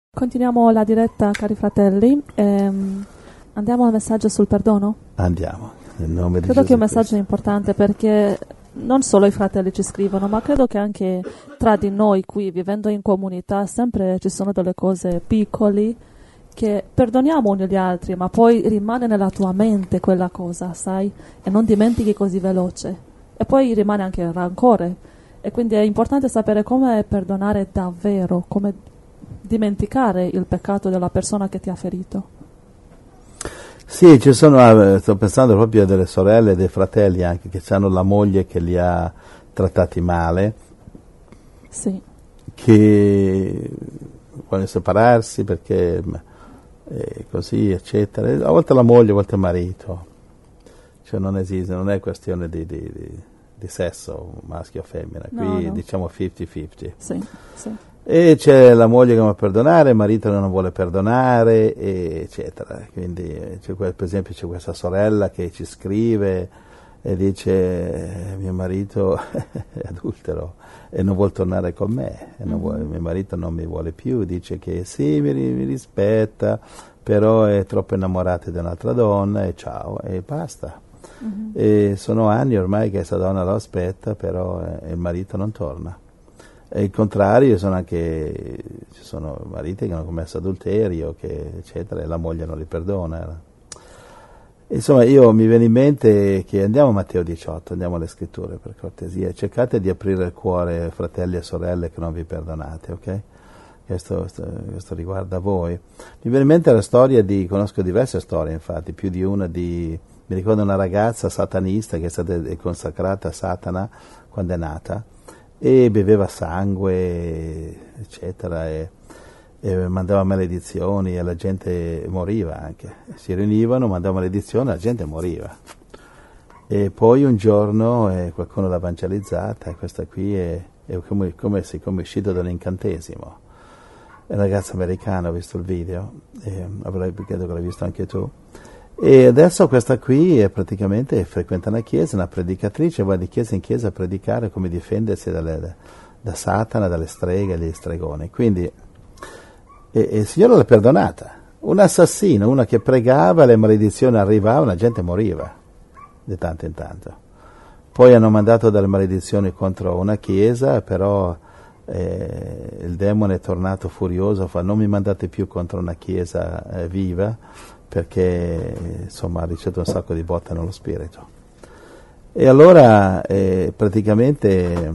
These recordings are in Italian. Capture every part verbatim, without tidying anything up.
Continuiamo la diretta, cari fratelli. Ehm, andiamo al messaggio sul perdono? Andiamo, nel nome di Credo Gesù che un messaggio Cristo. è importante perché non solo i fratelli ci scrivono, ma credo che anche tra di noi qui, vivendo in comunità, sempre ci sono delle cose piccole che perdoniamo uni gli altri, ma poi rimane nella tua mente quella cosa, sai? E non dimentichi così veloce. E poi rimane anche il rancore. E quindi è importante sapere come perdonare davvero, come dimenticare il peccato della persona che ti ha ferito. Sì, ci sono, sto pensando proprio a delle sorelle e dei fratelli anche che hanno la moglie che li ha trattati male, Sì. che vogliono separarsi perché eh, così, eccetera. A volte la moglie, a volte il marito. Cioè non esiste, non è questione di, di, di, di sesso, maschio o femmina. Qui No, no. diciamo cinquanta cinquanta. Sì, sì. E c'è la moglie che non vuole perdonare, il marito che non vuole perdonare, e eccetera. Quindi, c'è, per esempio, c'è questa sorella che ci scrive e dice: mio marito è adultero e non vuole tornare con me, e non Mm-hmm. vuole, mio marito non mi vuole più, dice che sì, mi, mi rispetta, però è troppo innamorato di un'altra donna e ciao, e basta. Mm-hmm. E sono anni ormai che questa donna lo aspetta, però eh, il marito non torna. E il contrario, sono anche, ci sono mariti che hanno commesso adulterio, che, eccetera, e la moglie non li perdona. Insomma, io mi viene in mente che andiamo a Matteo diciotto, andiamo alle scritture per cortesia, cercate di aprire il cuore, fratelli e sorelle, che non vi perdonate, ok? Questo, questo, questo riguarda voi. Mi viene in mente la storia di, conosco diverse storie infatti, più di una di, mi ricordo una ragazza satanista che è stata consacrata a Satana quando è nata, e beveva sangue, eccetera, e, e mandava maledizioni e la gente moriva anche. Si riunivano, mandava maledizioni e la gente moriva. E poi un giorno eh, qualcuno l'ha evangelizzata, e questa qui è, è come, come, come è uscita da un incantesimo. È una ragazza americana, ho visto il video, e avrai, credo che l'hai visto anche tu. E adesso questa qui è praticamente frequenta una chiesa, una predicatrice, va di chiesa in chiesa a predicare come difendersi dalle, da Satana, dalle streghe e dagli stregoni. Quindi e, e il Signore l'ha perdonata. Un assassino, una che pregava, le maledizioni arrivavano, la gente moriva di tanto in tanto. Poi hanno mandato delle maledizioni contro una chiesa, però eh, il demone è tornato furioso, fa: non mi mandate più contro una chiesa eh, viva, perché insomma ha ricevuto un sacco di botte nello spirito. E allora eh, praticamente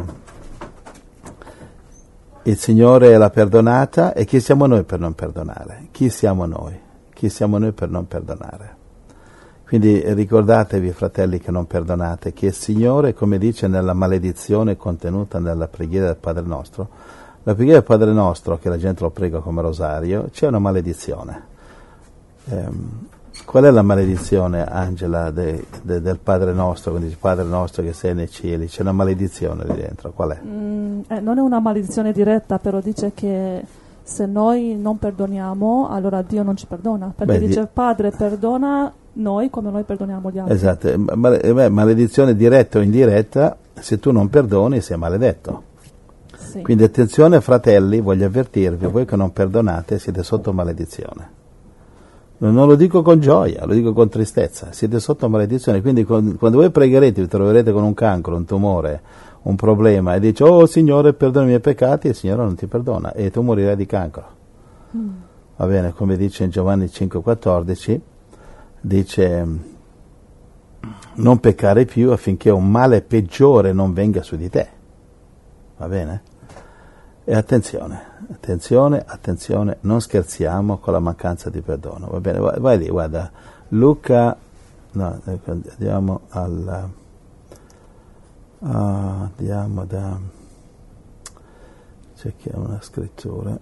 il Signore l'ha perdonata, e chi siamo noi per non perdonare? Chi siamo noi? Chi siamo noi per non perdonare? Quindi ricordatevi, fratelli, che non perdonate, che il Signore, come dice nella maledizione contenuta nella preghiera del Padre Nostro, la preghiera del Padre Nostro, che la gente lo prega come rosario, c'è una maledizione. Um, qual è la maledizione, Angela, de, de, del Padre Nostro? Quando dice Padre Nostro che sei nei cieli, c'è una maledizione lì dentro, qual è? Mm, eh, non è una maledizione diretta, però dice che se noi non perdoniamo, allora Dio non ci perdona, perché Beh, dice di... Padre perdona noi come noi perdoniamo gli altri. Esatto, Male, maledizione diretta o indiretta, se tu non perdoni sei maledetto. Sì. Quindi attenzione, fratelli, voglio avvertirvi, voi che non perdonate siete sotto maledizione. Non lo dico con gioia, lo dico con tristezza, siete sotto maledizione. Quindi quando voi pregherete vi troverete con un cancro, un tumore, un problema, e dice: oh Signore, perdona i miei peccati, e il Signore non ti perdona e tu morirai di cancro. Mm. Va bene, come dice in Giovanni cinque quattordici, dice: non peccare più affinché un male peggiore non venga su di te. Va bene? E attenzione, attenzione, attenzione, non scherziamo con la mancanza di perdono. Va bene, vai, vai lì, guarda, Luca, no, andiamo al, uh, andiamo da, cerchiamo una scrittura,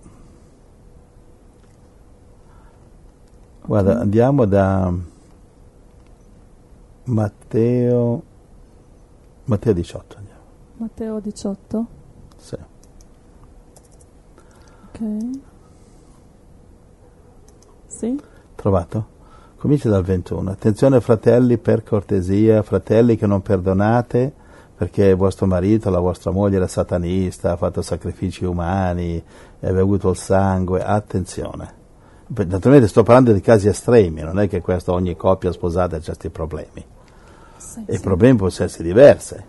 guarda, andiamo da Matteo, Matteo diciotto, andiamo. Matteo diciotto? Sì. Ok. Sì. Trovato? Comincia dal ventuno. Attenzione, fratelli, per cortesia, fratelli che non perdonate, perché il vostro marito, la vostra moglie era satanista, ha fatto sacrifici umani, aveva avuto il sangue, attenzione. Naturalmente sto parlando di casi estremi, non è che questo ogni coppia sposata ha questi problemi. Sì, E i sì. problemi possono essere diversi.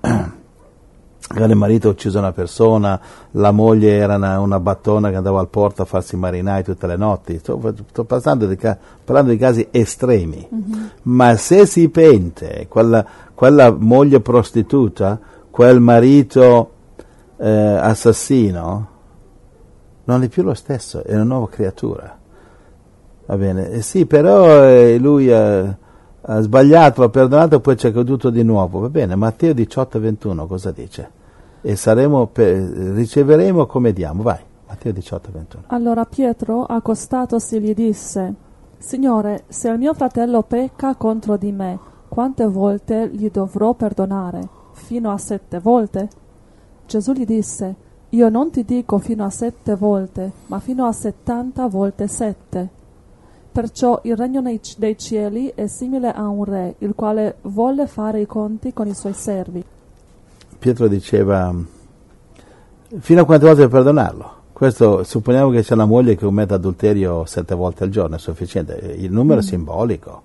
Il marito ha ucciso una persona, la moglie era una, una battona che andava al porto a farsi marinai tutte le notti. Sto, sto parlando, di, parlando di casi estremi. Mm-hmm. Ma se si pente quella, quella moglie prostituta, quel marito eh, assassino, non è più lo stesso, è una nuova creatura. Va bene? Eh sì, però eh, lui ha, ha sbagliato, ha perdonato e poi ci è caduto di nuovo. Va bene, Matteo diciotto ventuno cosa dice? E saremo per, riceveremo come diamo. Vai, Matteo diciotto ventuno. Allora Pietro, accostatosi, gli disse: Signore, se il mio fratello pecca contro di me, quante volte gli dovrò perdonare? Fino a sette volte? Gesù gli disse: Io non ti dico fino a sette volte, ma fino a settanta volte sette. Perciò il regno dei cieli è simile a un re, il quale volle fare i conti con i suoi servi. Pietro diceva: fino a quante volte per perdonarlo? Questo, supponiamo che c'è una moglie che commette adulterio sette volte al giorno, è sufficiente. Il numero mm. è simbolico.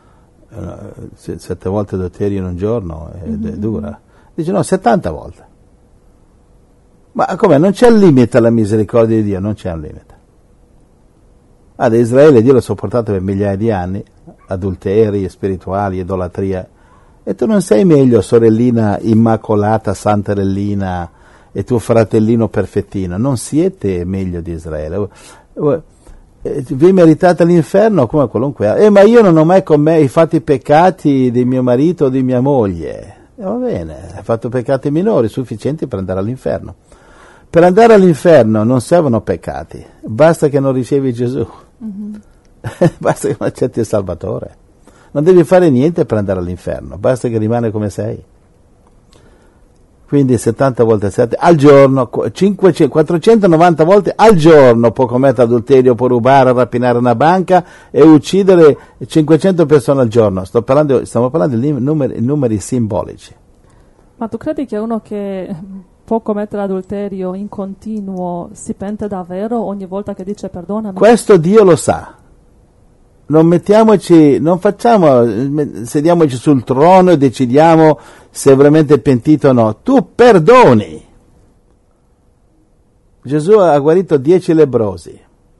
Sette volte adulterio in un giorno è, mm. è dura. Dice no, settanta volte. Ma come? Non c'è un limite alla misericordia di Dio, non c'è un limite. Ad Israele Dio l'ha sopportato per migliaia di anni, adulteri spirituali, idolatria. E tu non sei meglio, sorellina immacolata, santarellina, e tuo fratellino perfettino. Non siete meglio di Israele. Vi meritate l'inferno come qualunque altro. Eh, ma io non ho mai con me fatto i peccati di mio marito o di mia moglie. E va bene, hai fatto peccati minori, sufficienti per andare all'inferno. Per andare all'inferno non servono peccati, basta che non ricevi Gesù. Mm-hmm. Basta che non accetti il Salvatore. Non devi fare niente per andare all'inferno, basta che rimane come sei. Quindi settanta volte sette al giorno, cinquecento, quattrocentonovanta volte al giorno può commettere adulterio, può rubare, rapinare una banca e uccidere cinquecento persone al giorno. Sto parlando, stiamo parlando di numeri, numeri simbolici. Ma tu credi che uno che può commettere adulterio in continuo si pente davvero ogni volta che dice perdonami? Questo Dio lo sa. Non mettiamoci, non facciamo, sediamoci sul trono e decidiamo se è veramente pentito o no. Tu perdoni. Gesù ha guarito dieci lebbrosi.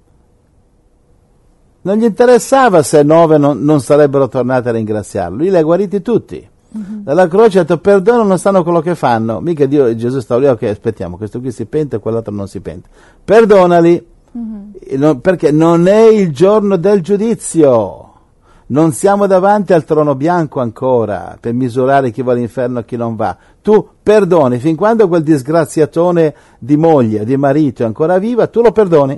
Non gli interessava se nove non, non sarebbero tornati a ringraziarlo. Lui li ha guariti tutti. Mm-hmm. Dalla croce ha detto perdono, non sanno quello che fanno. Mica Dio, Gesù sta lì, ok, aspettiamo, questo qui si pente e quell'altro non si pente. Perdonali. Mm-hmm. Perché non è il giorno del giudizio, non siamo davanti al trono bianco ancora per misurare chi va all'inferno e chi non va. Tu perdoni, fin quando quel disgraziatone di moglie, di marito è ancora viva, tu lo perdoni.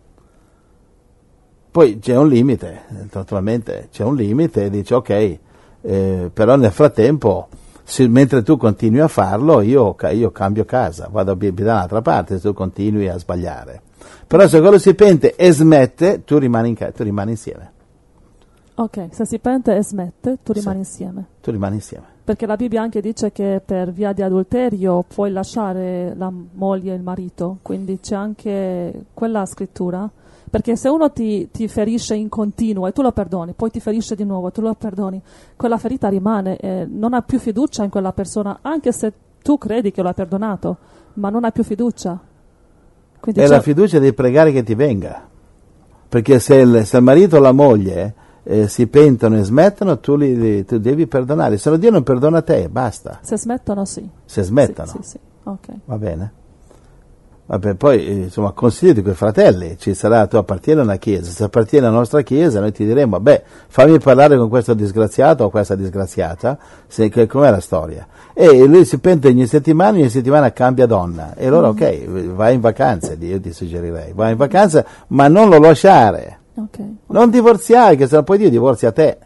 Poi c'è un limite, naturalmente c'è un limite e dici ok, eh, però nel frattempo se, mentre tu continui a farlo io, io cambio casa, vado a da un'altra parte se tu continui a sbagliare. Però se quello si pente e smette, tu rimani, in, tu rimani insieme. Ok, se si pente e smette, tu rimani sì, insieme. Tu rimani insieme. Perché la Bibbia anche dice che per via di adulterio puoi lasciare la moglie e il marito, quindi c'è anche quella scrittura. Perché se uno ti, ti ferisce in continuo e tu lo perdoni, poi ti ferisce di nuovo e tu lo perdoni, quella ferita rimane e non hai più fiducia in quella persona, anche se tu credi che lo hai perdonato, ma non hai più fiducia. Quindi è c'è... la fiducia di pregare che ti venga, perché se il, se il marito o la moglie eh, si pentono e smettono, tu li tu devi perdonare, se no Dio non perdona te, basta. Se smettono sì. Se smettono, sì, sì, sì. Okay. Va bene. Vabbè, poi insomma consigli di quei fratelli, ci sarà, tu appartieni a una chiesa, se appartieni alla nostra chiesa noi ti diremo, beh, fammi parlare con questo disgraziato o questa disgraziata, se, che, com'è la storia. E lui si pente ogni settimana, ogni settimana cambia donna, e allora mm-hmm. ok, vai in vacanze, io ti suggerirei, vai in vacanza, ma non lo lasciare, okay. non divorziare, che se no poi Dio divorzia te.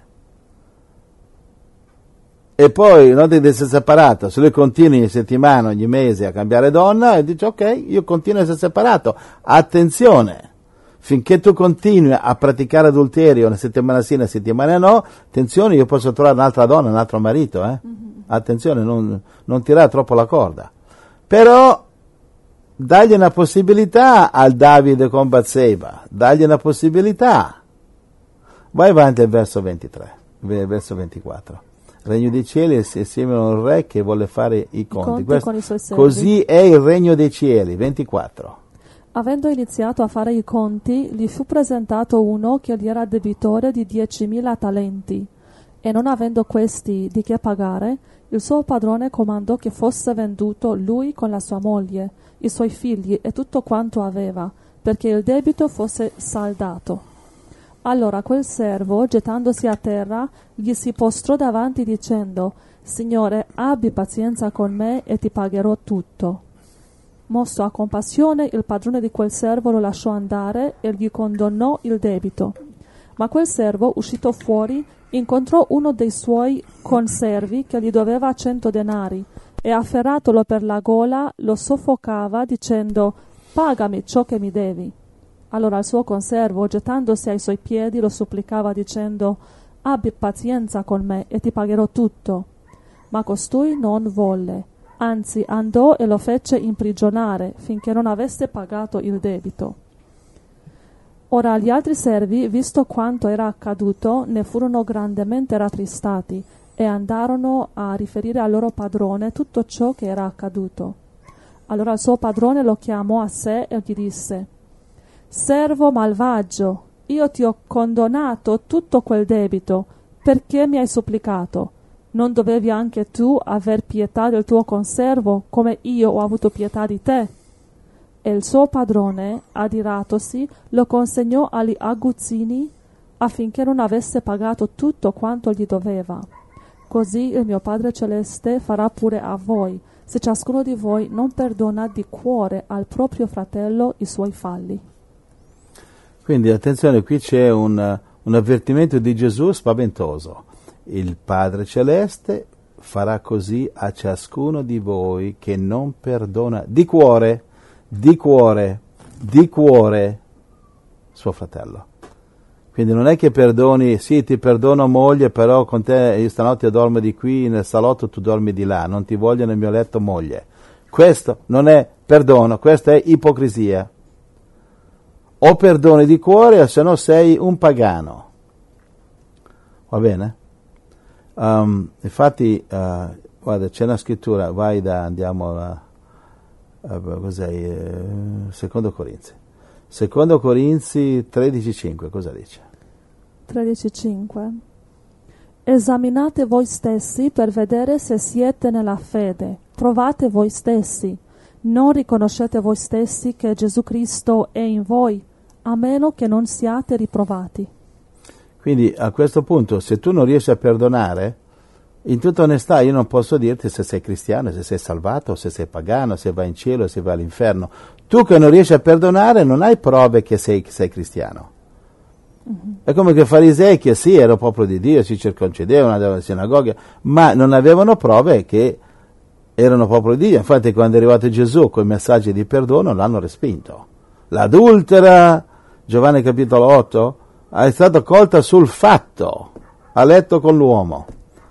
E poi non devi essere separato, se lui continua ogni settimana, ogni mese a cambiare donna, e dice ok, io continuo a essere separato. Attenzione, finché tu continui a praticare adulterio una settimana sì, una settimana no, attenzione, io posso trovare un'altra donna, un altro marito, eh? Mm-hmm. attenzione, non, non tirare troppo la corda, però dagli una possibilità al Davide con Batseba, dagli una possibilità. Vai avanti al verso ventitré, verso ventiquattro. Il regno dei cieli è simile a un re che vuole fare i conti. conti Questo, con i suoi servi. Così è il regno dei cieli, ventiquattro. Avendo iniziato a fare i conti, gli fu presentato uno che gli era debitore di diecimila talenti, e non avendo questi di che pagare, il suo padrone comandò che fosse venduto lui con la sua moglie, i suoi figli e tutto quanto aveva, perché il debito fosse saldato. Allora quel servo, gettandosi a terra, gli si postrò davanti dicendo: Signore, abbi pazienza con me e ti pagherò tutto. Mosso a compassione, il padrone di quel servo lo lasciò andare e gli condonò il debito. Ma quel servo, uscito fuori, incontrò uno dei suoi conservi che gli doveva cento denari, e afferratolo per la gola lo soffocava dicendo: pagami ciò che mi devi. Allora il suo conservo, gettandosi ai suoi piedi, lo supplicava dicendo: abbi pazienza con me e ti pagherò tutto. Ma costui non volle, anzi andò e lo fece imprigionare finché non avesse pagato il debito. Ora gli altri servi, visto quanto era accaduto, ne furono grandemente rattristati e andarono a riferire al loro padrone tutto ciò che era accaduto. Allora il suo padrone lo chiamò a sé e gli disse: servo malvagio, io ti ho condonato tutto quel debito, perché mi hai supplicato? Non dovevi anche tu aver pietà del tuo conservo, come io ho avuto pietà di te? E il suo padrone, adiratosi, lo consegnò agli aguzzini affinché non avesse pagato tutto quanto gli doveva. Così il mio Padre Celeste farà pure a voi, se ciascuno di voi non perdona di cuore al proprio fratello i suoi falli. Quindi attenzione, qui c'è un, un avvertimento di Gesù spaventoso. Il Padre Celeste farà così a ciascuno di voi che non perdona di cuore, di cuore, di cuore suo fratello. Quindi non è che perdoni, sì ti perdono moglie, però con te io stanotte dormo di qui nel salotto, tu dormi di là, non ti voglio nel mio letto moglie. Questo non è perdono, questa è ipocrisia. O perdoni di cuore o se no sei un pagano. Va bene? Um, infatti, uh, guarda, c'è una scrittura, vai da, andiamo a, a cos'è, uh, secondo Corinzi. Secondo Corinzi tredici cinque, cosa dice? tredici cinque. Esaminate voi stessi per vedere se siete nella fede. Provate voi stessi. Non riconoscete voi stessi che Gesù Cristo è in voi, a meno che non siate riprovati. Quindi a questo punto, se tu non riesci a perdonare, in tutta onestà io non posso dirti se sei cristiano, se sei salvato, se sei pagano, se vai in cielo, se vai all'inferno. Tu che non riesci a perdonare non hai prove che sei, che sei cristiano. Uh-huh. È come che i farisei, che sì, erano popolo di Dio, si circoncedevano, andavano alle sinagoghe, ma non avevano prove che erano popolo di Dio. Infatti quando è arrivato Gesù con i messaggi di perdono l'hanno respinto. L'adultera, Giovanni capitolo otto, è stata colta sul fatto, ha letto con l'uomo.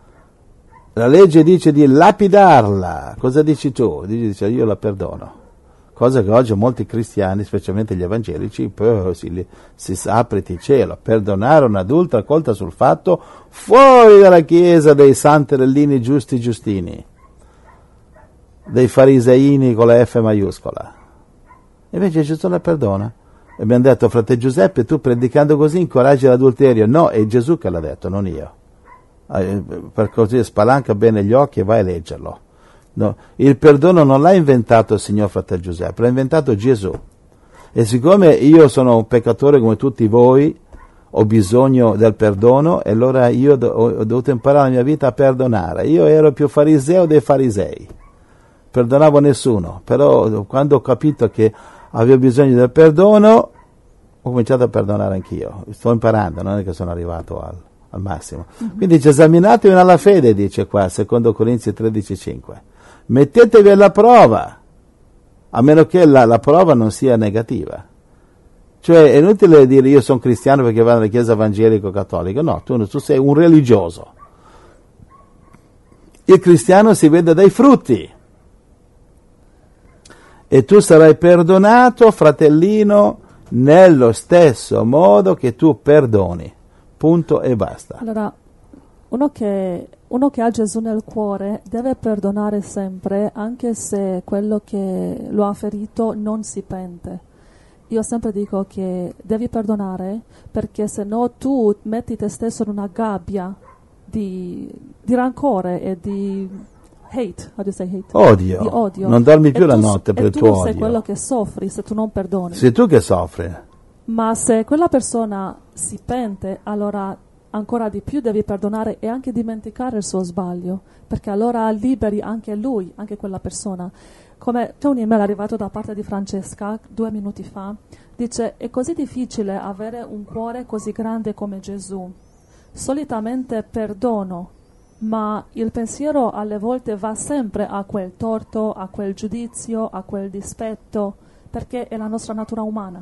La legge dice di lapidarla. Cosa dici tu? Dice io la perdono. Cosa che oggi molti cristiani, specialmente gli evangelici, poi si, si apriti il cielo. Perdonare un'adultera colta sul fatto fuori dalla chiesa dei santerellini giusti giustini, dei fariseini con la F maiuscola. Invece Gesù la perdona. E abbiamo detto, frate Giuseppe, tu predicando così incoraggi l'adulterio. No, è Gesù che l'ha detto, non io. Per così spalanca bene gli occhi e vai a leggerlo. No, il perdono non l'ha inventato il signor fratello Giuseppe, l'ha inventato Gesù. E siccome io sono un peccatore come tutti voi, ho bisogno del perdono, e allora io do, ho dovuto imparare la mia vita a perdonare. Io ero più fariseo dei farisei, perdonavo nessuno, però quando ho capito che avevo bisogno del perdono, ho cominciato a perdonare anch'io. Sto imparando, non è che sono arrivato al, al massimo. Uh-huh. Quindi esaminatevi nella fede, dice qua, secondo Corinzi tredici cinque. Mettetevi alla prova, a meno che la, la prova non sia negativa. Cioè è inutile dire io sono cristiano perché vado alla chiesa evangelico-cattolica. No, tu, tu sei un religioso. Il cristiano si vede dai frutti. E tu sarai perdonato, fratellino, nello stesso modo che tu perdoni. Punto e basta. Allora, uno che, uno che ha Gesù nel cuore deve perdonare sempre, anche se quello che lo ha ferito non si pente. Io sempre dico che devi perdonare, perché se no tu metti te stesso in una gabbia di, di rancore e di hate, how do you say hate? Odio. Di odio. Non dormi più E la tu- notte per e il tuo tu sei odio. quello che soffri se tu non perdoni. Sei tu che soffri. Ma se quella persona si pente, allora ancora di più devi perdonare e anche dimenticare il suo sbaglio, perché allora liberi anche lui, anche quella persona. Come c'è un'email arrivata da parte di Francesca due minuti fa, dice: è così difficile avere un cuore così grande come Gesù. Solitamente perdono, ma il pensiero alle volte va sempre a quel torto, a quel giudizio, a quel dispetto, perché è la nostra natura umana.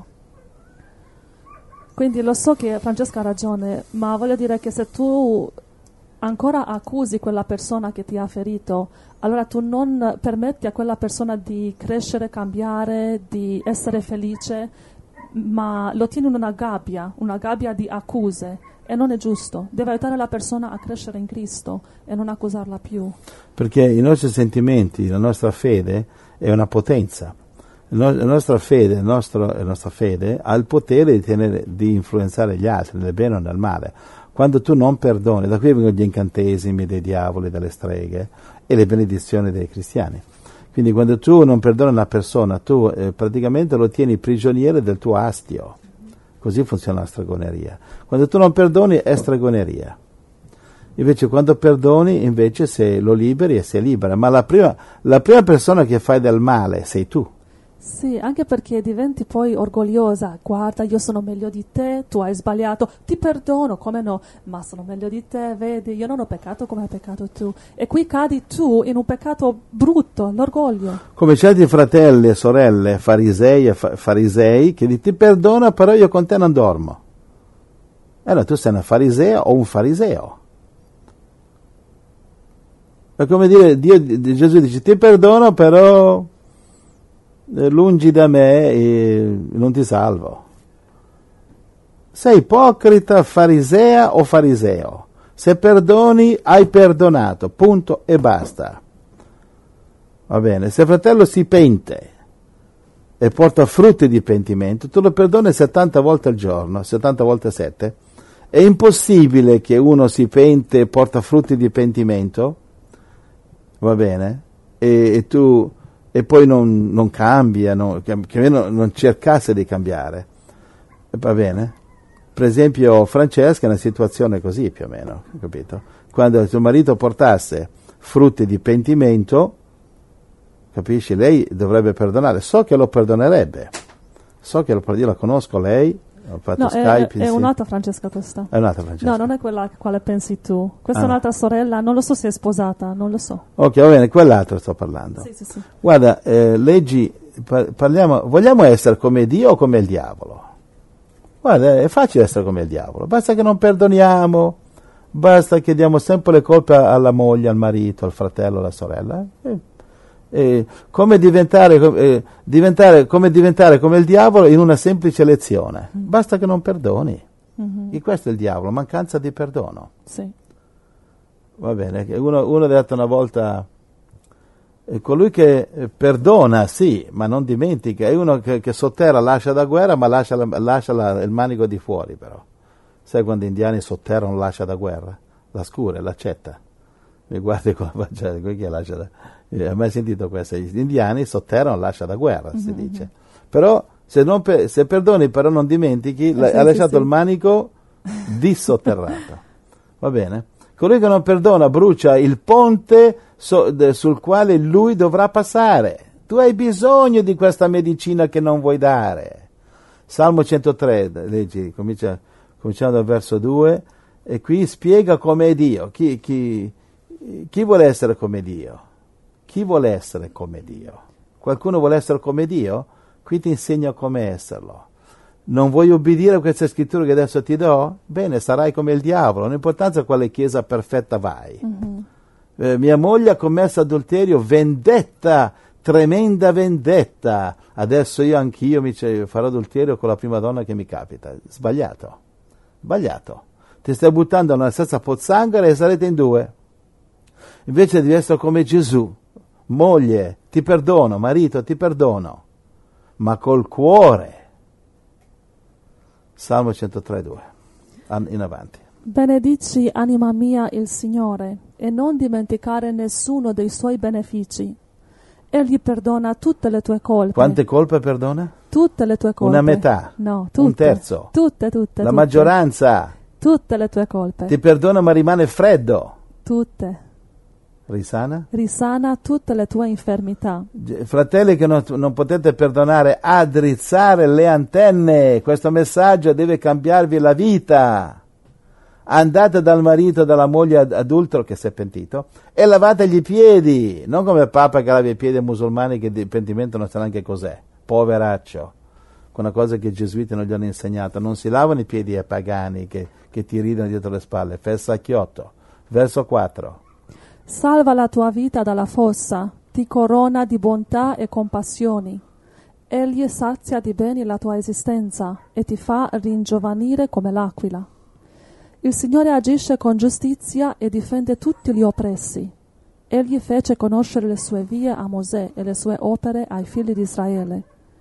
Quindi lo so che Francesca ha ragione, ma voglio dire che se tu ancora accusi quella persona che ti ha ferito, allora tu non permetti a quella persona di crescere, cambiare, di essere felice, ma lo tieni in una gabbia, una gabbia di accuse, e non è giusto. Deve aiutare la persona a crescere in Cristo e non accusarla più. Perché i nostri sentimenti, la nostra fede è una potenza. La nostra fede, il nostro, la nostra fede ha il potere di, tenere, di influenzare gli altri nel bene o nel male. Quando tu non perdoni, da qui vengono gli incantesimi dei diavoli, delle streghe e le benedizioni dei cristiani. Quindi quando tu non perdoni una persona, tu eh, praticamente lo tieni prigioniero del tuo astio. Così funziona la stregoneria. Quando tu non perdoni è stregoneria. Invece quando perdoni, invece se lo liberi e sei libera. Ma la prima, la prima persona che fai del male sei tu. Sì, anche perché diventi poi orgogliosa. Guarda, io sono meglio di te, tu hai sbagliato, ti perdono, come no? Ma sono meglio di te, vedi, io non ho peccato come hai peccato tu. E qui cadi tu in un peccato brutto, l'orgoglio. Come certi fratelli e sorelle, farisei e fa- farisei, che dicono ti perdono, però io con te non dormo. E allora tu sei una farisea o un fariseo. È come dire, Dio, Gesù dice ti perdono, però lungi da me e non ti salvo. Sei ipocrita, farisea o fariseo. Se perdoni, hai perdonato, punto e basta. Va bene, se il fratello si pente e porta frutti di pentimento, tu lo perdoni settanta volte al giorno, settanta volte sette. È impossibile che uno si pente e porta frutti di pentimento, va bene, e, e tu e poi non, non cambia, no, che, che almeno non cercasse di cambiare. E va bene? Per esempio Francesca è una situazione così più o meno, capito? Quando suo marito portasse frutti di pentimento, capisci? Lei dovrebbe perdonare. So che lo perdonerebbe. So che lo io la conosco lei. Ho fatto No, Skype, è, è sì. un'altra Francesca questa. È un'altra Francesca. No, non è quella a quale pensi tu. Questa Ah. è un'altra sorella, non lo so se è sposata, non lo so. Ok, va bene, quell'altro sto parlando. Sì, sì, sì. Guarda, eh, leggi, par- parliamo, vogliamo essere come Dio o come il diavolo? Guarda, è facile essere come il diavolo, basta che non perdoniamo, basta che diamo sempre le colpe alla moglie, al marito, al fratello, alla sorella. Eh, eh, come, diventare, eh, diventare, come diventare come il diavolo in una semplice lezione, Mm. basta che non perdoni. Mhm. E questo è il diavolo, mancanza di perdono. Sì. Va bene, uno, uno ha detto una volta, eh, colui che eh, perdona, sì, ma non dimentica, è uno che, che sotterra, lascia da guerra, ma lascia, la- lascia la- il manico di fuori però. Sai quando gli indiani sotterrano lascia da guerra? La scura, l'accetta. Mi guardi con la faccia, chi è lascia da... Eh, hai mai sentito questo? Gli indiani sotterrano, lascia da guerra, si Mhm, dice. Però se, non per- se perdoni però non dimentichi, la- sì, ha sì, lasciato sì. il manico dissotterrato. Va bene? Colui che non perdona brucia il ponte so- de- sul quale lui dovrà passare. Tu hai bisogno di questa medicina che non vuoi dare. Salmo centotré, leggi, comincia, cominciamo dal verso due, e qui spiega com'è Dio. Chi, chi, chi vuole essere come Dio? Chi vuole essere come Dio? Qualcuno vuole essere come Dio? Qui ti insegno come esserlo. Non vuoi obbedire a queste scritture che adesso ti do? Bene, sarai come il diavolo. Non importanza a quale chiesa perfetta vai. Mhm. Eh, mia moglie ha commesso adulterio, vendetta, tremenda vendetta. Adesso io anch'io mi c- farò adulterio con la prima donna che mi capita. Sbagliato, sbagliato. Ti stai buttando nella stessa pozzanghera e sarete in due. Invece devi essere come Gesù. Moglie, ti perdono, marito, ti perdono, ma col cuore. Salmo centotré due, in avanti. Benedici, anima mia, il Signore, e non dimenticare nessuno dei suoi benefici. Egli perdona tutte le tue colpe. Quante colpe perdona? Tutte le tue colpe. Una metà? No, tutte. Un terzo? Tutte, tutte. La tutte. maggioranza? Tutte le tue colpe. Ti perdona ma rimane freddo? Tutte. Risana? Risana tutte le tue infermità. Fratelli che non, non potete perdonare, addrizzare le antenne. Questo messaggio deve cambiarvi la vita. Andate dal marito, dalla moglie adultero che si è pentito e lavategli i piedi, non come il Papa che lava i piedi ai musulmani che di pentimento non sa neanche cos'è, poveraccio, con una cosa che i gesuiti non gli hanno insegnato. Non si lavano i piedi ai pagani che, che ti ridono dietro le spalle. Fessa Chiotto, verso quattro. Salva la tua vita dalla fossa, ti corona di bontà e compassioni. Egli sazia di beni la tua esistenza e ti fa ringiovanire come l'aquila. Il Signore agisce con giustizia e difende tutti gli oppressi. Egli fece conoscere le sue vie a Mosè e le sue opere ai figli di Israele.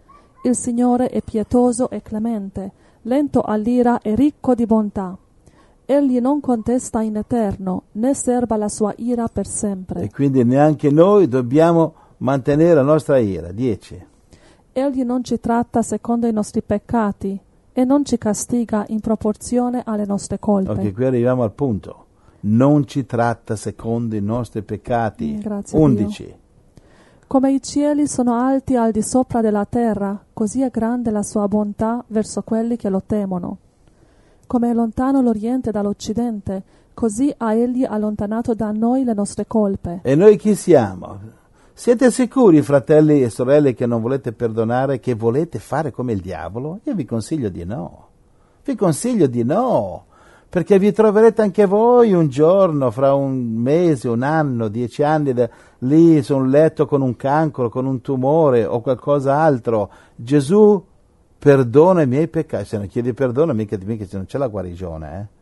Il Signore è pietoso e clemente, lento all'ira e ricco di bontà. Egli non contesta in eterno, né serba la sua ira per sempre. E quindi neanche noi dobbiamo mantenere la nostra ira. dieci. Egli non ci tratta secondo i nostri peccati e non ci castiga in proporzione alle nostre colpe. Ok, qui arriviamo al punto. Non ci tratta secondo i nostri peccati. Grazie undici. Dio. Come i cieli sono alti al di sopra della terra, così è grande la sua bontà verso quelli che lo temono. Come è lontano l'Oriente dall'Occidente, così ha Egli allontanato da noi le nostre colpe. E noi chi siamo? Siete sicuri, fratelli e sorelle, che non volete perdonare, che volete fare come il diavolo? Io vi consiglio di no. Vi consiglio di no, perché vi troverete anche voi un giorno, fra un mese, un anno, dieci anni, da, lì su un letto con un cancro, con un tumore o qualcosa altro. Gesù perdona i miei peccati. Se non chiedi perdono, mica, mica non c'è la guarigione. Eh?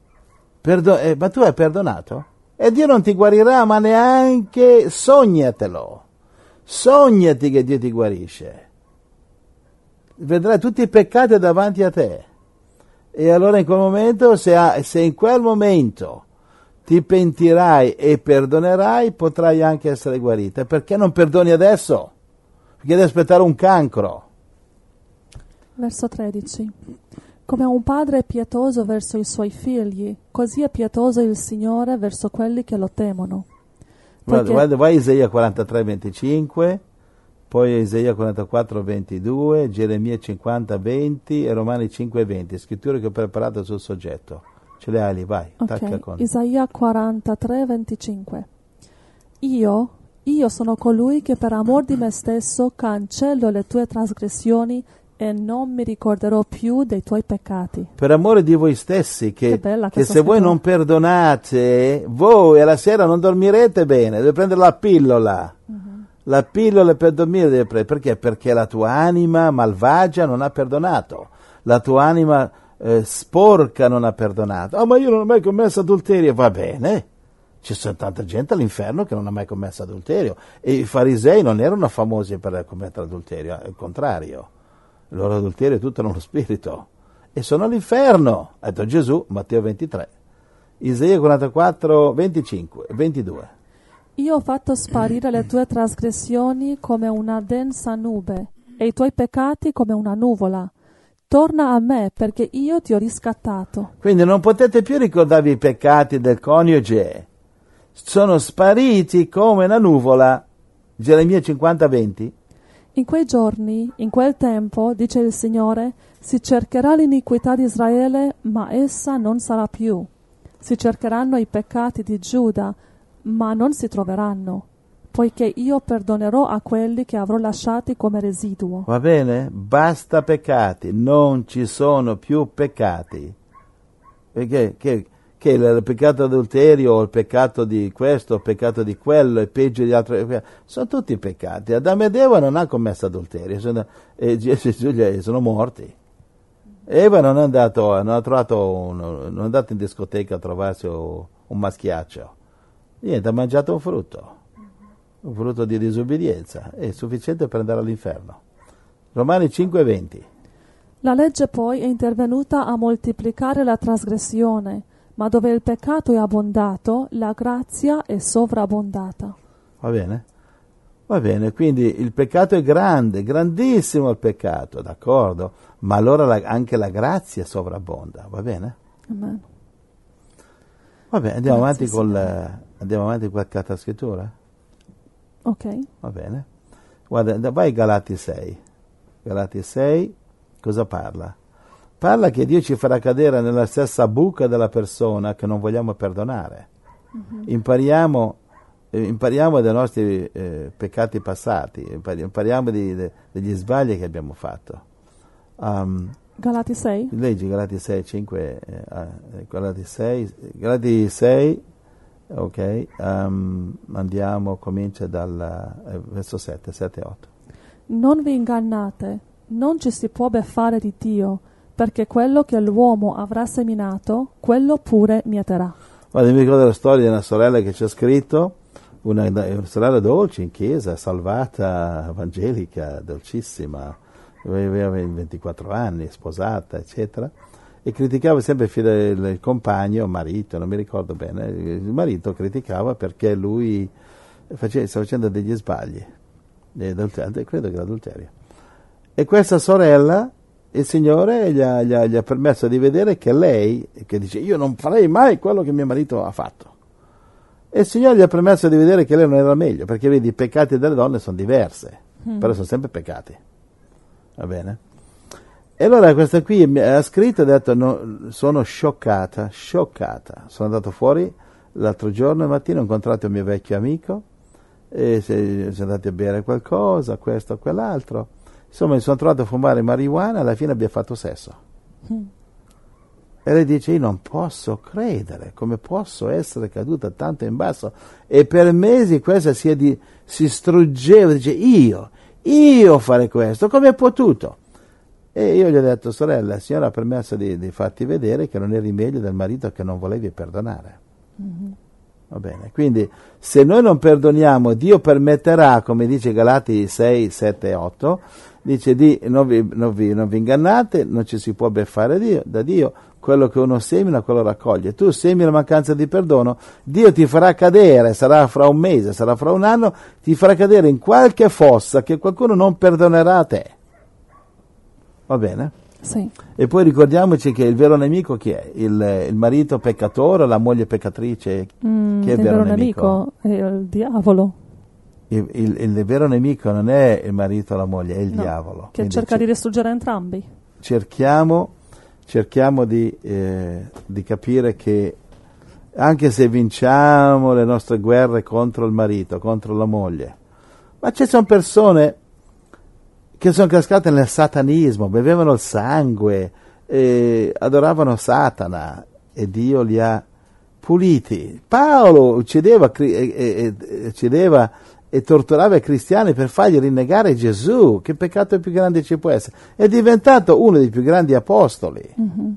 Perdo- eh, ma tu hai perdonato? E Dio non ti guarirà, ma neanche sognatelo. Sognati che Dio ti guarisce. Vedrai tutti i peccati davanti a te. E allora in quel momento, se, ha, se in quel momento ti pentirai e perdonerai, potrai anche essere guarita. Perché non perdoni adesso? Perché devi aspettare un cancro. Verso tredici. Come un padre è pietoso verso i suoi figli, così è pietoso il Signore verso quelli che lo temono. Poiché... Guarda, vai a Isaia quarantatré venticinque, poi Isaia quarantaquattro ventidue, Geremia cinquanta venti e Romani cinque venti, scritture che ho preparato sul soggetto. Ce le hai lì, vai. Ok, con... Isaia quarantatré venticinque. Io, io sono colui che per amor di me stesso cancello le tue trasgressioni e non mi ricorderò più dei tuoi peccati. Per amore di voi stessi, che, che, che se voi non perdonate, voi alla sera non dormirete bene, deve prendere la pillola. Uh-huh. La pillola per dormire deve prendere. Perché? Perché la tua anima malvagia non ha perdonato. La tua anima eh, sporca non ha perdonato. Oh, ma io non ho mai commesso adulterio. Va bene. C'è tanta gente all'inferno che non ha mai commesso adulterio. E i farisei non erano famosi per commettere adulterio, al contrario. Il loro adulterio è tutto nello spirito e sono all'inferno, ha detto Gesù, Matteo ventitré, Isaia quarantaquattro venticinque ventidue. Io ho fatto sparire le tue trasgressioni come una densa nube e i tuoi peccati come una nuvola. Torna a me perché io ti ho riscattato. Quindi non potete più ricordarvi i peccati del coniuge, sono spariti come una nuvola. Geremia cinquanta venti. In quei giorni, in quel tempo, dice il Signore, si cercherà l'iniquità di Israele, ma essa non sarà più. Si cercheranno i peccati di Giuda, ma non si troveranno, poiché io perdonerò a quelli che avrò lasciati come residuo. Va bene? Basta peccati, non ci sono più peccati. Perché che, che il, il peccato d'adulterio o il peccato di questo, il peccato di quello è peggio di altri, sono tutti peccati. Adamo ed Eva non hanno commesso adulterio, sono, e Gesù e Giulia sono morti. Eva non è andato, non ha trovato un, non è andato in discoteca a trovarsi un maschiaccio, niente, ha mangiato un frutto, un frutto di disobbedienza, è sufficiente per andare all'inferno. Romani cinque venti. La legge poi è intervenuta a moltiplicare la trasgressione, ma dove il peccato è abbondato, la grazia è sovrabbondata. Va bene? Va bene, quindi il peccato è grande, grandissimo il peccato, d'accordo? Ma allora la, anche la grazia sovrabbonda, va bene? Amen. Va bene, andiamo Grazie, avanti con andiamo avanti con qualche scrittura? Ok. Va bene. Guarda, vai Galati sei. Galati sei, cosa parla? Parla che Dio ci farà cadere nella stessa buca della persona che non vogliamo perdonare. Mm-hmm. Impariamo, eh, impariamo dai nostri eh, peccati passati, impariamo di, de, degli sbagli che abbiamo fatto. Um, Galati sei? Leggi Galati sei, cinque, eh, Galati sei, Galati sei, ok, um, andiamo, comincia dal eh, verso sette, sette e otto. Non vi ingannate, non ci si può beffare di Dio, perché quello che l'uomo avrà seminato, quello pure mieterà. Guarda, mi ricordo la storia di una sorella che ci ha scritto, una, una sorella dolce in chiesa, salvata, evangelica, dolcissima, aveva ventiquattro anni, sposata, eccetera, e criticava sempre il, il compagno, marito, non mi ricordo bene, il marito criticava perché lui faceva, stava facendo degli sbagli, credo che l'adulterio. E questa sorella, il Signore gli ha, gli, ha, gli ha permesso di vedere che lei, che dice io non farei mai quello che mio marito ha fatto, e il Signore gli ha permesso di vedere che lei non era meglio, perché vedi i peccati delle donne sono diverse, mm. però sono sempre peccati, va bene? E allora questa qui ha scritto e ha detto no, sono scioccata, scioccata, sono andato fuori l'altro giorno al mattino, ho incontrato un mio vecchio amico e siamo andati a bere qualcosa, questo, quell'altro. Insomma, mi sono trovato a fumare marijuana e alla fine abbiamo fatto sesso. Mm. E lei dice, io non posso credere, come posso essere caduta tanto in basso? E per mesi questa si, è di, si struggeva, dice, io, io fare questo, come ho potuto? E io gli ho detto, sorella, il Signore ha permesso di, di farti vedere che non eri meglio del marito che non volevi perdonare. Mm-hmm. Va bene, quindi se noi non perdoniamo, Dio permetterà, come dice Galati sei, sette e otto, dice di non vi, non, vi, non vi ingannate, non ci si può beffare Dio, da Dio, quello che uno semina, quello raccoglie. Tu semini la mancanza di perdono, Dio ti farà cadere, sarà fra un mese, sarà fra un anno, ti farà cadere in qualche fossa che qualcuno non perdonerà a te. Va bene? Sì. E poi ricordiamoci che il vero nemico chi è? Il, il marito peccatore, la moglie peccatrice? Mm, chi è il, il vero, vero nemico? nemico è il diavolo. Il, il, il vero nemico non è il marito o la moglie, è il no, diavolo. Che Quindi cerca c- di distruggere entrambi. Cerchiamo, cerchiamo di, eh, di capire che anche se vinciamo le nostre guerre contro il marito, contro la moglie, ma ci sono persone che sono cascate nel satanismo, bevevano il sangue, eh, adoravano Satana e Dio li ha puliti. Paolo uccideva, e, e, e, uccideva e torturava i cristiani per fargli rinnegare Gesù. Che peccato più grande ci può essere? È diventato uno dei più grandi apostoli. Mm-hmm.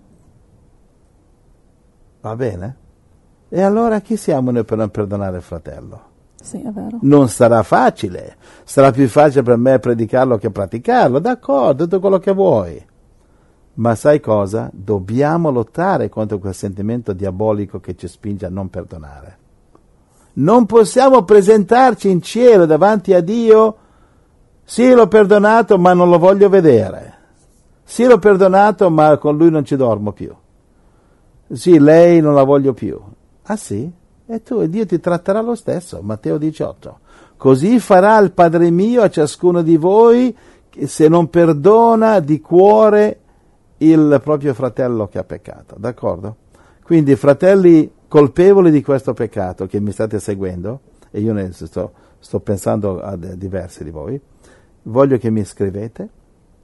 Va bene? E allora chi siamo noi per non perdonare il fratello? Sì, è vero. Non sarà facile, sarà più facile per me predicarlo che praticarlo, d'accordo, tutto quello che vuoi. Ma sai cosa? Dobbiamo lottare contro quel sentimento diabolico che ci spinge a non perdonare. Non possiamo presentarci in cielo davanti a Dio, sì l'ho perdonato ma non lo voglio vedere, sì l'ho perdonato ma con lui non ci dormo più, sì lei non la voglio più. Ah sì? E tu, e Dio ti tratterà lo stesso, Matteo diciotto. Così farà il Padre mio a ciascuno di voi che se non perdona di cuore il proprio fratello che ha peccato, d'accordo? Quindi fratelli colpevoli di questo peccato che mi state seguendo, e io ne sto, sto pensando a diversi di voi, voglio che mi scrivete,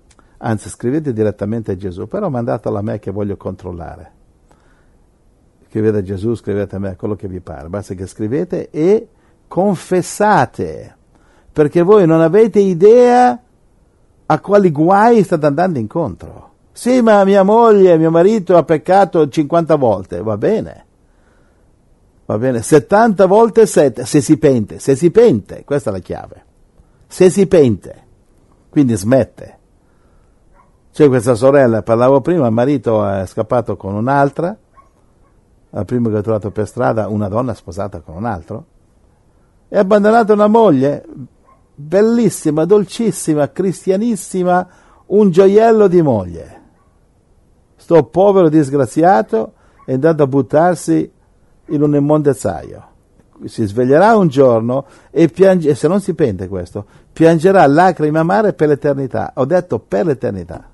anzi scrivete direttamente a Gesù, però mandatelo a me che voglio controllare. Scrivete a Gesù, scrivete a me, quello che vi pare. Basta che scrivete e confessate, perché voi non avete idea a quali guai state andando incontro. Sì, ma mia moglie, mio marito ha peccato cinquanta volte, va bene, va bene, settanta volte sette, se si pente, se si pente, questa è la chiave, se si pente, quindi smette. C'è questa sorella, parlavo prima, il marito è scappato con un'altra, la prima che ho trovato per strada, una donna sposata con un altro, e ha abbandonato una moglie bellissima, dolcissima, cristianissima, un gioiello di moglie. Sto povero disgraziato è andato a buttarsi in un immondezzaio. Si sveglierà un giorno e piange, se non si pente questo, piangerà lacrime amare per l'eternità. Ho detto per l'eternità.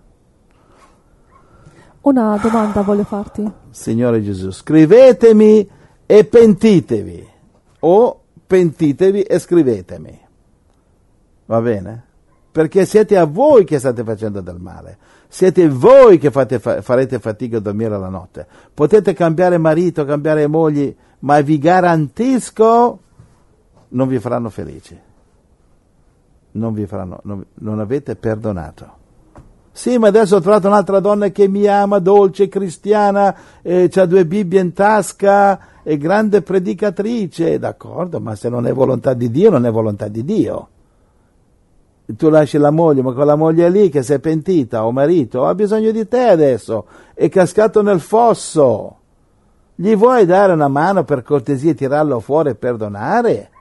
Una domanda voglio farti. Signore Gesù, scrivetemi e pentitevi, o pentitevi e scrivetemi. Va bene? Perché siete a voi che state facendo del male. Siete voi che fate, farete fatica a dormire la notte. Potete cambiare marito, cambiare mogli, ma vi garantisco non vi faranno felici. Non vi faranno, non, non avete perdonato. Sì, ma adesso ho trovato un'altra donna che mi ama, dolce, cristiana, eh, c'ha due Bibbie in tasca, è grande predicatrice. D'accordo, ma se non è volontà di Dio, non è volontà di Dio. Tu lasci la moglie, ma con la moglie lì che si è pentita, o marito, ha bisogno di te adesso, è cascato nel fosso. Gli vuoi dare una mano per cortesia e tirarlo fuori e perdonare?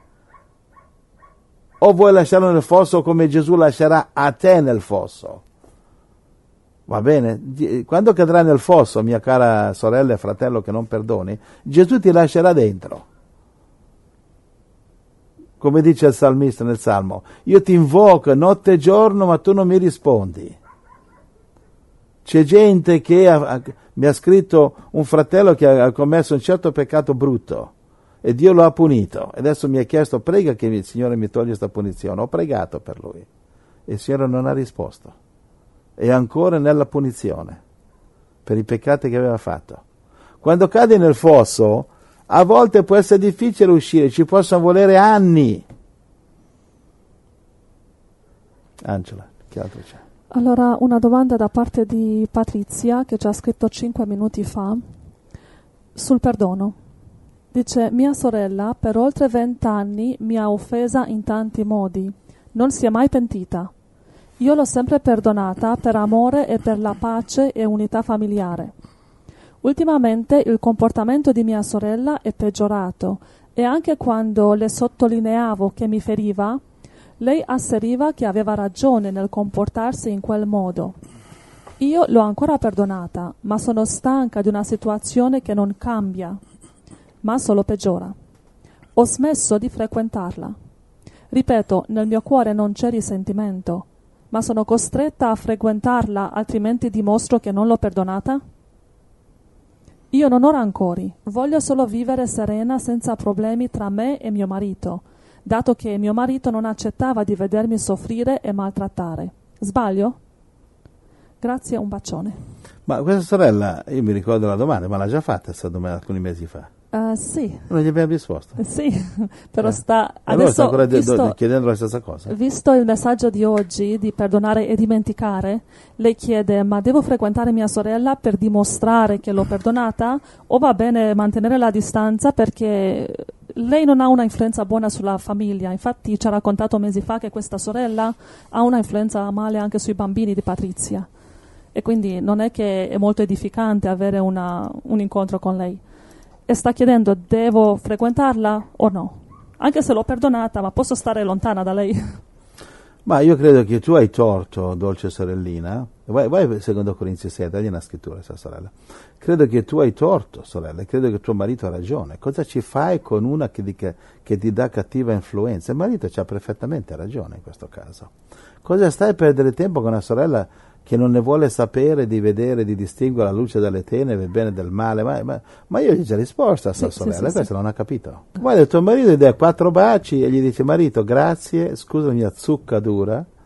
O vuoi lasciarlo nel fosso come Gesù lascerà a te nel fosso? Va bene? Quando cadrà nel fosso, mia cara sorella e fratello che non perdoni, Gesù ti lascerà dentro. Come dice il salmista nel Salmo, io ti invoco notte e giorno, ma tu non mi rispondi. C'è gente che ha, ha, mi ha scritto un fratello che ha, ha commesso un certo peccato brutto e Dio lo ha punito. E adesso mi ha chiesto, prega che il Signore mi toglie questa punizione. Ho pregato per lui e il Signore non ha risposto. È ancora nella punizione per i peccati che aveva fatto. Quando cadi nel fosso, a volte può essere difficile uscire, ci possono volere anni. Angela, che altro c'è? Allora, una domanda da parte di Patrizia, che ci ha scritto cinque minuti fa, sul perdono. Dice, mia sorella per oltre vent'anni mi ha offesa in tanti modi, non si è mai pentita. Io l'ho sempre perdonata per amore e per la pace e unità familiare. Ultimamente il comportamento di mia sorella è peggiorato e anche quando le sottolineavo che mi feriva, lei asseriva che aveva ragione nel comportarsi in quel modo. Io l'ho ancora perdonata, ma sono stanca di una situazione che non cambia, ma solo peggiora. Ho smesso di frequentarla. Ripeto, nel mio cuore non c'è risentimento, ma sono costretta a frequentarla, altrimenti dimostro che non l'ho perdonata? Io non ho rancori, voglio solo vivere serena senza problemi tra me e mio marito, dato che mio marito non accettava di vedermi soffrire e maltrattare. Sbaglio? Grazie, un bacione. Ma questa sorella, io mi ricordo la domanda, ma l'ha già fatta questa domanda alcuni mesi fa? Uh, sì. Non gli abbiamo risposto? Sì, però eh. sta... Allora adesso, sta ancora visto, do, do, chiedendo la stessa cosa? Visto il messaggio di oggi, di perdonare e dimenticare, lei chiede, ma devo frequentare mia sorella per dimostrare che l'ho perdonata? O va bene mantenere la distanza perché lei non ha una influenza buona sulla famiglia? Infatti ci ha raccontato mesi fa che questa sorella ha una influenza male anche sui bambini di Patrizia. E quindi non è che è molto edificante avere una, un incontro con lei. E sta chiedendo, devo frequentarla o no? Anche se l'ho perdonata, ma posso stare lontana da lei? Ma io credo che tu hai torto, dolce sorellina. Vai, vai secondo Corinzi sei, dagli una scrittura, sta sorella. Credo che tu hai torto, sorella, credo che tuo marito ha ragione. Cosa ci fai con una che, che, che ti dà cattiva influenza? Il marito c'ha perfettamente ragione in questo caso. Cosa stai a perdere tempo con una sorella che non ne vuole sapere di vedere, di distinguere la luce dalle tenebre, il bene del male? Ma, ma, ma io gli ho già risposto a sua sì, sorella, sì, sì, questa sì. non ha capito. Guarda, il tuo marito gli dà quattro baci e gli dice, marito, grazie, scusami, a zucca dura,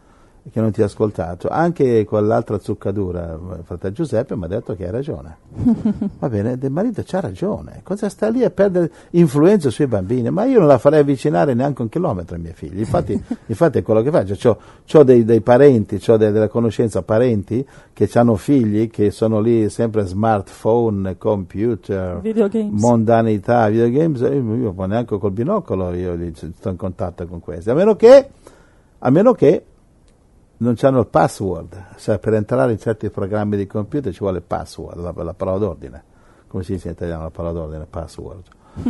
che non ti ha ascoltato. Anche quell'altra zuccadura, fratello Giuseppe, mi ha detto che hai ragione. Va bene, il marito c'ha ragione. Cosa sta lì a perdere influenza sui bambini? Ma io non la farei avvicinare neanche un chilometro ai miei figli. Infatti, infatti è quello che faccio. C'ho, c'ho dei, dei parenti, c'ho dei, della conoscenza parenti che hanno figli che sono lì sempre smartphone, computer, videogames, mondanità, videogames. Io neanche col binocolo io sto in contatto con questi. A meno che, a meno che non c'hanno il password, cioè per entrare in certi programmi di computer ci vuole il password, la, la parola d'ordine. Come si dice in italiano la parola d'ordine? Password.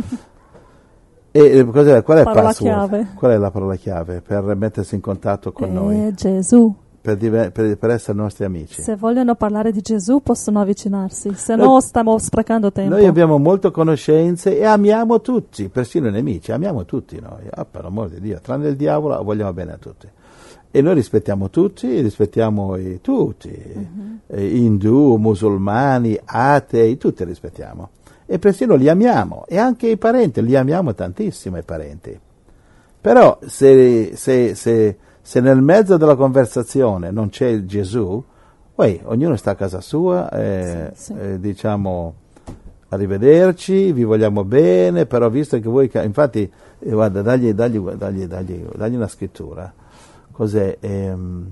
E cos'è, qual è il parola password? Chiave. Qual è la parola chiave per mettersi in contatto con eh, noi? Gesù. Per, dive- per, per essere nostri amici. Se vogliono parlare di Gesù possono avvicinarsi, se no stiamo sprecando tempo. Noi abbiamo molte conoscenze e amiamo tutti, persino i nemici, amiamo tutti noi, ah, per l'amor di Dio, tranne il diavolo vogliamo bene a tutti. E noi rispettiamo tutti, rispettiamo i, tutti, uh-huh. eh, indù, musulmani, atei, tutti rispettiamo. E persino li amiamo, e anche i parenti, li amiamo tantissimo i parenti. Però se, se, se, se nel mezzo della conversazione non c'è Gesù, poi ognuno sta a casa sua, eh, sì, sì. Eh, diciamo arrivederci, vi vogliamo bene, però visto che voi, infatti, eh, guarda, dagli, dagli, dagli, dagli, dagli una scrittura. Cos'è? Ehm,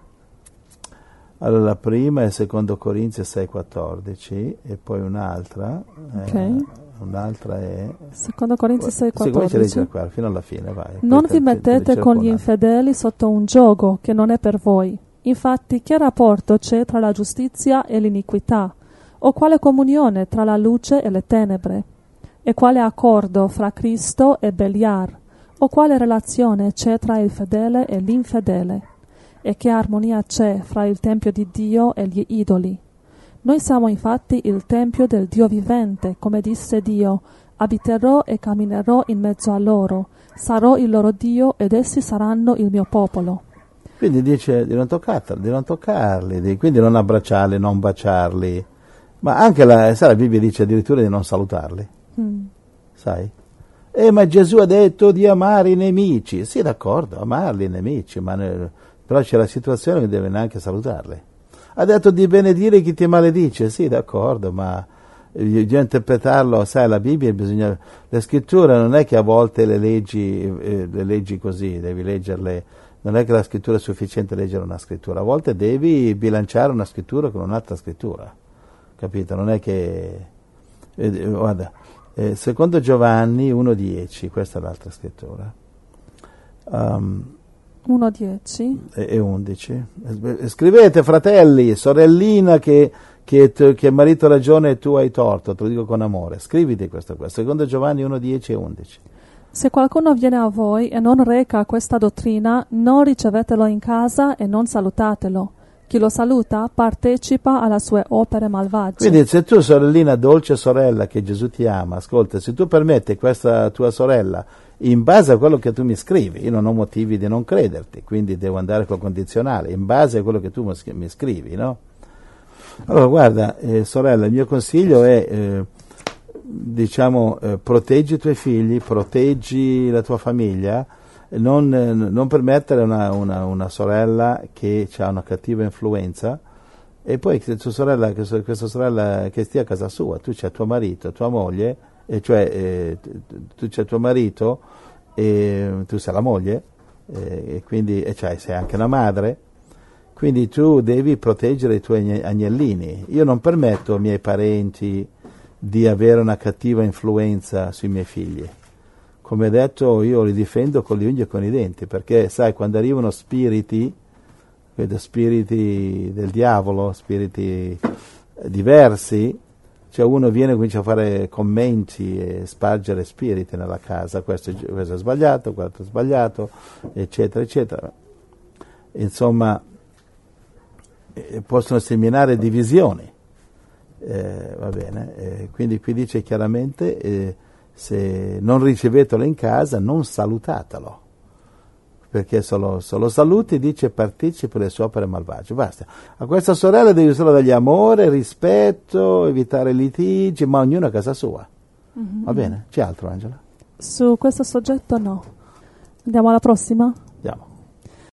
allora la prima è secondo Corinzi sei quattordici e poi un'altra, okay. eh, un'altra è secondo Corinzi sei quattordici. Qua, fino alla fine, vai. Non vi mettete con gli infedeli sotto un giogo che non è per voi. Infatti, che rapporto c'è tra la giustizia e l'iniquità? O quale comunione tra la luce e le tenebre? E quale accordo fra Cristo e Beliar? O quale relazione c'è tra il fedele e l'infedele? E che armonia c'è fra il tempio di Dio e gli idoli? Noi siamo infatti il tempio del Dio vivente, come disse Dio: abiterò e camminerò in mezzo a loro, sarò il loro Dio ed essi saranno il mio popolo. Quindi dice di non toccarli, di non toccarli, di, quindi non abbracciarli, non baciarli, ma anche la, sai, la Bibbia dice addirittura di non salutarli, mm. sai? Eh, ma Gesù ha detto di amare i nemici. Sì, d'accordo, amarli i nemici, ma ne, però c'è la situazione che non deve neanche salutarli. Ha detto di benedire chi ti maledice. Sì, d'accordo, ma bisogna interpretarlo, sai, la Bibbia bisogna, le scritture non è che a volte le leggi, eh, le leggi così, devi leggerle, non è che la scrittura è sufficiente leggere una scrittura, a volte devi bilanciare una scrittura con un'altra scrittura, capito? Non è che, eh, guarda, Eh, secondo Giovanni uno dieci, questa è l'altra scrittura. Um, uno dieci e, e undici. Scrivete, fratelli, sorellina che, che, che marito ha ragione e tu hai torto, te lo dico con amore. Scriviti questo qua, secondo Giovanni uno dieci e undici. Se qualcuno viene a voi e non reca questa dottrina, non ricevetelo in casa e non salutatelo. Chi lo saluta partecipa alle sue opere malvagie. Quindi se tu, sorellina, dolce sorella, che Gesù ti ama, ascolta, se tu permetti questa tua sorella, in base a quello che tu mi scrivi, io non ho motivi di non crederti, quindi devo andare col condizionale, in base a quello che tu mi scrivi, no? Allora guarda, eh, sorella, il mio consiglio è, eh, diciamo, eh, proteggi i tuoi figli, proteggi la tua famiglia, Non, non permettere una, una, una sorella che ha una cattiva influenza e poi che tua sorella, che questa sorella che stia a casa sua, tu c'hai tuo marito, tua moglie, e cioè eh, tu c'hai tuo marito e tu sei la moglie eh, e quindi e cioè, sei anche una madre, quindi tu devi proteggere i tuoi agnellini. Io non permetto ai miei parenti di avere una cattiva influenza sui miei figli. Come detto, io li difendo con le unghie e con i denti, perché sai, quando arrivano spiriti, vedo spiriti del diavolo, spiriti diversi, cioè uno viene e comincia a fare commenti e spargere spiriti nella casa, questo, questo è sbagliato, questo è sbagliato, eccetera, eccetera. Insomma, eh, possono seminare divisioni, eh, va bene, eh, quindi qui dice chiaramente... Eh, se non ricevetelo in casa, non salutatelo, perché se lo, se lo saluti, dice, partecipi alle sue opere malvagie. Basta. A questa sorella devi solo dargli amore, rispetto, evitare litigi, ma ognuno a casa sua. Mm-hmm. Va bene? C'è altro, Angela? Su questo soggetto no. Andiamo alla prossima?